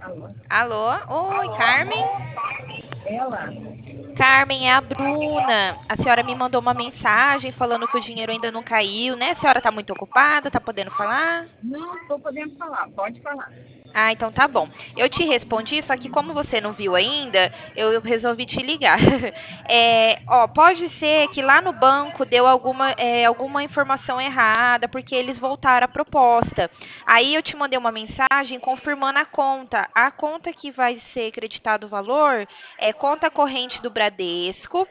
Alô? Alô? Oi, Carmen? Ela? Carmen, é a Bruna. A senhora me mandou uma mensagem falando que o dinheiro ainda não caiu, né? A senhora tá muito ocupada, tá podendo falar? Não, estou podendo falar, pode falar. Ah, então tá bom. Eu te respondi, só que como você não viu ainda, eu resolvi te ligar. Ó, pode ser que lá no banco deu alguma informação errada, porque eles voltaram a proposta. Aí eu te mandei uma mensagem confirmando a conta. A conta que vai ser creditado o valor é conta corrente do Bradesco,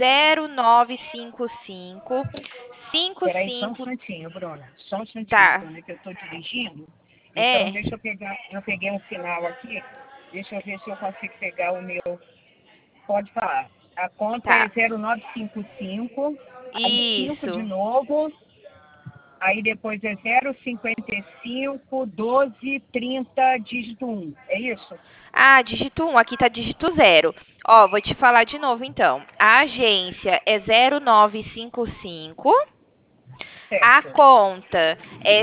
0955 Espera aí só um 55. instantinho, Bruna. Só um instantinho, Tá. Bruna, que eu estou dirigindo. Então, É, deixa eu pegar. Eu peguei um sinal aqui. Deixa eu ver se eu consigo pegar o meu. Pode falar. A conta é tá. 0955, aí 5 de Isso. novo, aí depois é 055 12 30 dígito 1. É isso? Ah, dígito um, aqui tá dígito zero. Ó, vou te falar de novo então. A agência é 0955, a Certo. conta é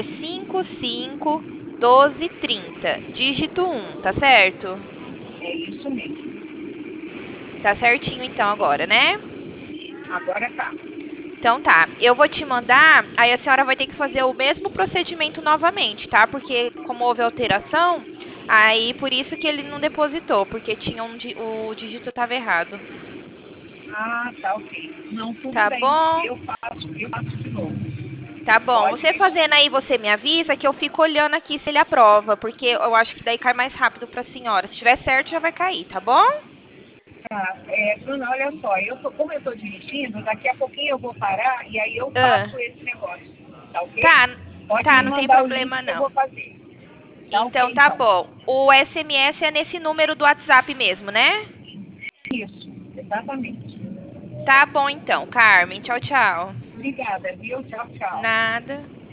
551230, dígito um, tá certo? É isso mesmo. Tá certinho então agora, né? Agora tá. Então tá, eu vou te mandar, aí a senhora vai ter que fazer o mesmo procedimento novamente, tá? Porque como houve alteração, aí por isso que ele não depositou, porque o dígito estava errado. Ah, tá ok. Não, tudo Tá bem. bom? Eu faço de novo. Tá bom. Pode Você deixar. fazendo aí, você me avisa que eu fico olhando aqui se ele aprova, porque eu acho que daí cai mais rápido pra senhora. Se tiver certo, já vai cair, tá bom? Tá. Bruna, olha só, como eu estou dirigindo, daqui a pouquinho eu vou parar e aí eu Ah, faço esse negócio. Tá ok? tá, Pode tá, me não tem mandar o link problema que eu vou não. fazer. Tá Então ok, tá então. bom. O SMS é nesse número do WhatsApp mesmo, né? Isso, exatamente. Tá bom então, Carmen. Tchau, tchau. Obrigada, viu? Tchau, tchau. Nada.